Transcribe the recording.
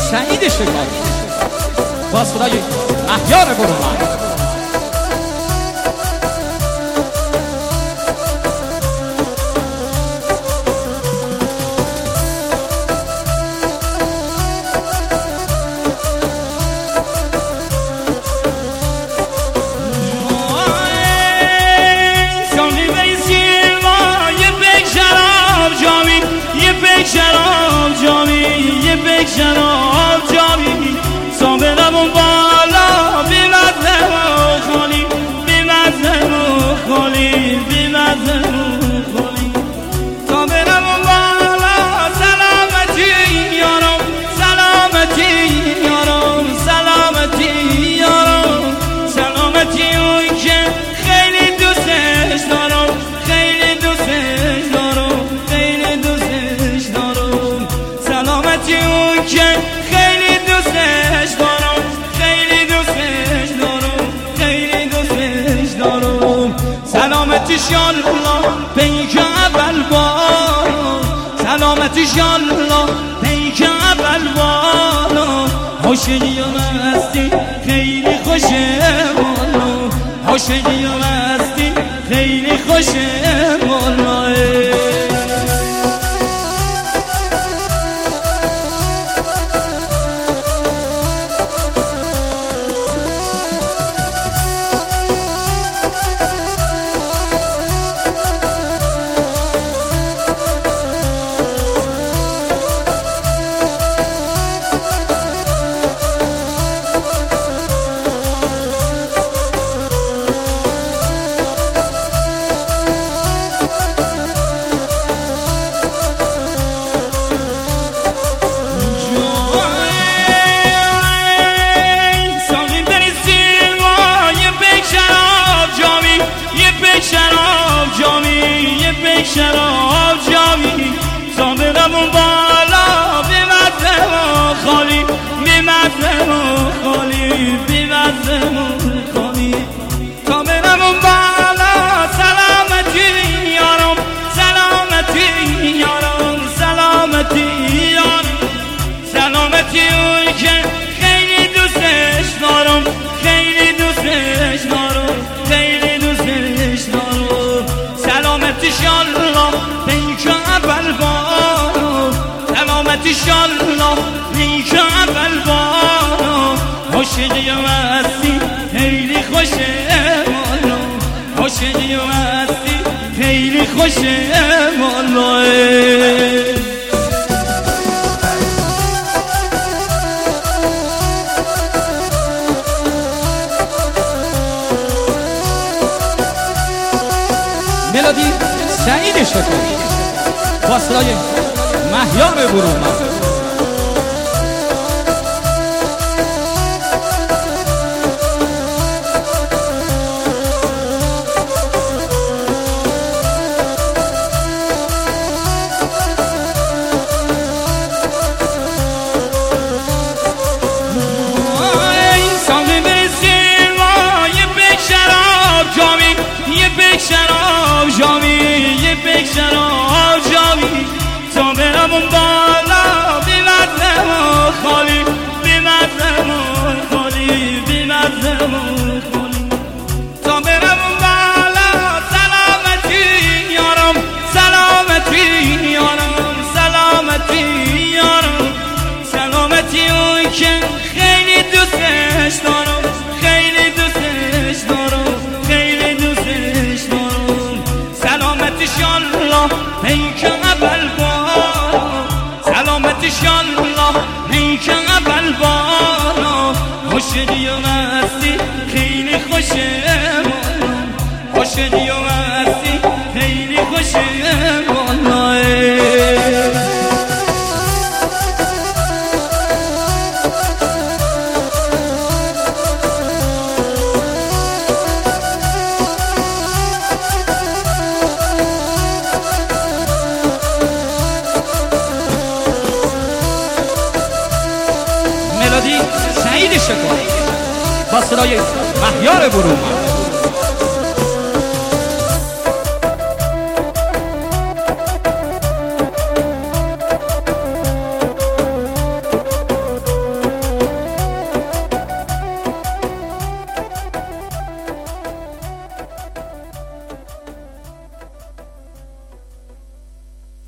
سعید شکاری با صدای مهیار برومند. شراب جامی صابرم اون بالا بیمزه و خالی بیمزه و خالی بیمزه و خالی صابرم اون بالا سلامتی یارم سلامتی یارم سلامتی یارم سلامتی اون که خیلی دوستش دارم خیلی دوستش دارم خیلی دوستش دارم سلامتی اون که خیلی دوستش دارم خیلی دوستش دارم خیلی دوستش دارم سلامتیش یالله پیک اول بالا سلامتیش یالله پیک اول بالا عاشقی و مستی خیلی خوشه بالا عاشقی و مستی خیلی خوشه بالا شراب جامی صابرم اون بالا بیمزه و خالی بیمزه و خالی بیمزه و خالی صابرم اون بالا سلامتی یارم سلامتی یارم سلامتی یارم سلامتی اون که خیلی دوستش دارم خیلی دوستش دارم خیلی دوستش دارم سلامتیش یالله پیک اول بالا سلامتیش یالله پیک اول بالا عاشقی و مستی خیلی خوشه بالا عاشقی و مستی خیلی خوشه بالا ملودی سعید شکاری با صدای مهیار برومند. شراب جامی صابرم اون بالا بیمزه و خالی بیمزه و خالی بیمزه و خالی صابرم اون بالا سلامتی یارم سلامتی یارم سلامتی یارم سلامتی اون که خیلی دوستش دارم خیلی دوستش دارم خیلی دوستش دارم سلامتیش یالله پیک اول بالا سلامتیش یالله پیک اول بالا عاشقی و مستی خیلی خوشه بالا عاشقی و مستی خیلی خوشه بالا ملودی سعید شکاری با صدای مهیار برومند.